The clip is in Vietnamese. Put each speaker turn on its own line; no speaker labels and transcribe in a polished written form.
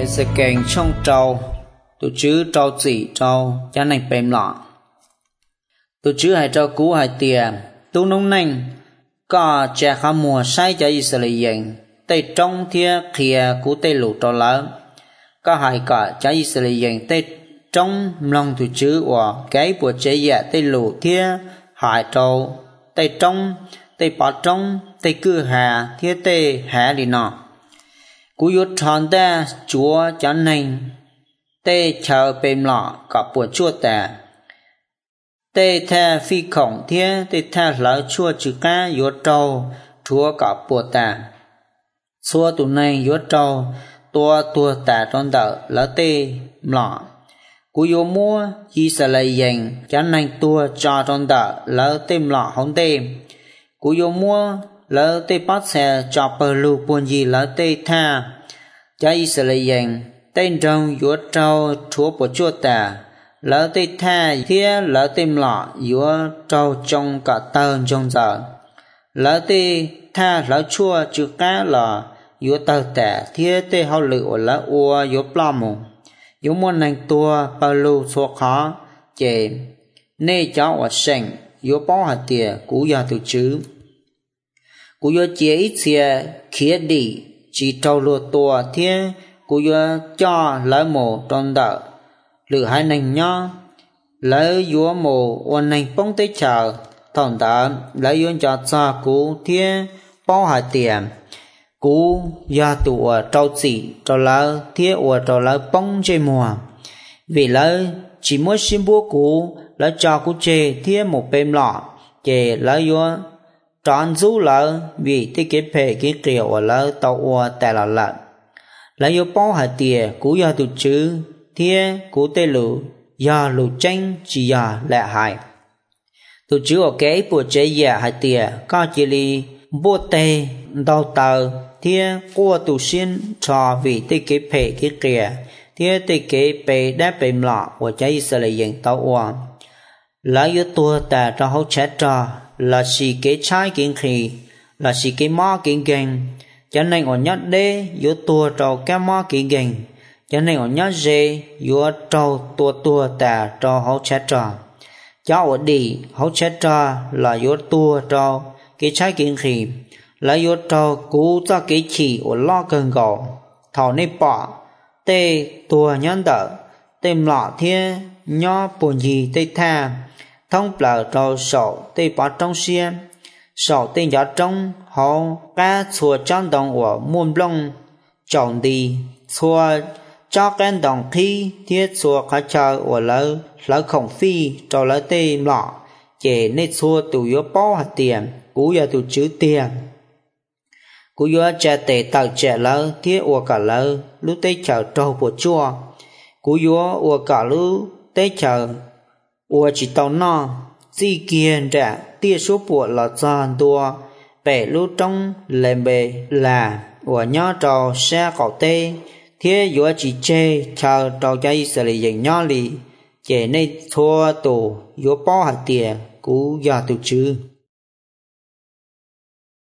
thì sẽ kèn trong trâu tụi chứ trâu chỉ trâu cho này bèm lọ tụi chứ hay trâu cú hay tiền tụi nông nành có trẻ khá mùa sai cho Israel tây trong thia khía cú tây lũ trâu lớn có hay cả cho Israel tây trong lòng tụi chứ và cái bộ chế dạ tây lũ thia hại trâu tây trong tây bỏ trong tây cư hà thia tây hà đi nọ cú yết tròn ta chúa cho nên tê chờ bềm lọ cả bộ chua ta tê tha phi khổng thia tê tha lỡ chua chữ cá yết trâu chúa cả bộ ta xua tụ này yết trâu tua ta trong đợt lỡ tê lọ cú yết mua chỉ sẽ lấy dành cho nên tua cho trong đợt lỡ tê lọ không tê cú yết mua lỡ tê bắt xe cho bờ lù buồn gì lỡ tê tha cho Israel tên trong yết trâu chúa bộ chúa ta lỡ tê tha thía lỡ tê lọ yết trâu trong cả tơn trong giờ lỡ tê tha lỡ chua chữ cá là yết tơ ta thía tê hậu lựu lỡ ua yết plom yết muốn nành tua bờ lù số khó chè nê cháu ở sành yết bỏ hạt tìa cú ya từ chứ cú yết chế ít xìa khía đi chỉ trâu lùa tua thía cú yết cho lỡ mồ trong đợt lửa hai nành nhó lỡ yết mồ ôn nành bóng tế chờ thòng đợt lỡ yết cho cú thía bỏ hạt tìa cú ya tụ trâu chỉ trâu lỡ thía trâu lỡ bóng chê mùa vì lỡ chỉ muốn xin búa cú lỡ cho cú chê thía một bêm lọ chê lỡ yết tròn rú lỡ vì tí kế phê kế kiểu ở lỡ tàu ua tại là lợn lỡ yếu bó hạt tìa cú do tụ chứ thía cú tê lũ do lũ tranh chỉ do lẹ hại tụ chứ ở kế bộ chế dạ hạt tìa có chỉ li bố tê đau tờ thía của tụ xin cho vì tí kế phê kế kìa thía tí kế phê đá bềm lọ của cháy sẽ là dân tàu ua lỡ yếu tua ta cho hỗ trợ cho là chỉ cái trái kiến khí là chỉ cái mỏ kiến gành cho nên ở nhất đế yếu tua trâu cái mỏ kiến gành cho nên ở nhất dê yếu trâu tua ta trâu hỗ trợ cho ở đi hỗ trợ là yếu tua trâu cái trái kiến khí là yếu trâu cú cho cái chỉ ở lo cần gạo thảo này bỏ tê tua nhân đỡ tem lọ thia nhỏ buồn gì tê tha thông bờ trâu sổ tê bỏ trong xe sổ tê gió trong họ cá chùa trong đồng của muôn lông trồng đi chùa cho cái đồng khi thiết chùa khá chờ của lỡ khổng phi cho lỡ tê lọ chỉ nên chùa tụ yếu bó hạt tiền cú giờ tụ chữ tiền cú yếu trẻ tê tàu trẻ lỡ thiết của cả lỡ lúc tê chờ trâu của chùa cú yếu của cả lúc tê chờ ua chỉ tàu no di kiên trả tia số bộ là giòn đua bể lú trong lềm bề là ua nhỏ trò xe cỏ tê thế ua chỉ chê chờ trò cháy xử lý dành nhỏ lì chê nên thua tù ua bó hạt tiền cú gia tù chứ